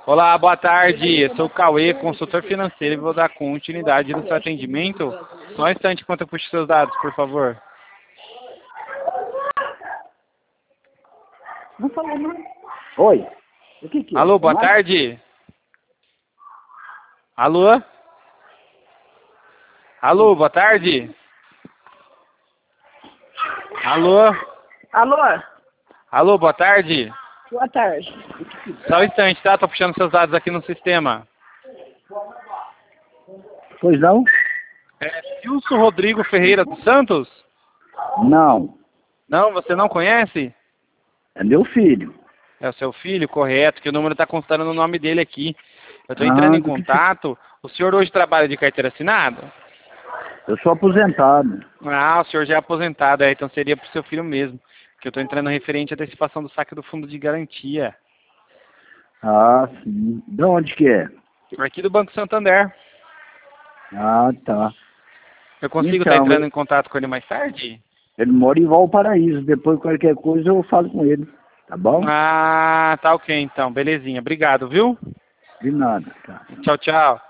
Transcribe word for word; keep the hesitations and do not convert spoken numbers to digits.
Olá, boa tarde. Eu sou o Cauê, consultor financeiro, e vou dar continuidade no seu atendimento. Só um instante enquanto eu puxo seus dados, por favor. Não falou nada. Oi. O que que é? Alô, boa Mais? tarde. Alô? Alô, boa tarde. Alô? Alô? Alô, boa tarde. Boa tarde. Só um instante, tá? Tô puxando seus dados aqui no sistema. Pois não? É Silso Rodrigo Ferreira dos Santos? Não. Não, você não conhece? É meu filho. É o seu filho, correto, que o número está constando no nome dele aqui. Eu estou Ah, entrando em do que contato. O senhor hoje trabalha de carteira assinada? Eu sou aposentado. Ah, o senhor já é aposentado, é, então seria para o seu filho mesmo. Que eu estou entrando referente à antecipação do saque do fundo de garantia. Ah, sim. De onde que é? Aqui do Banco Santander. Ah, tá. Eu consigo estar Então, entrando ele, em contato com ele mais tarde? ele mora em Valparaíso. Depois, qualquer coisa, eu falo com ele. Tá bom? Ah, tá ok então. Belezinha. Obrigado, viu? De nada, tá. Tchau, tchau.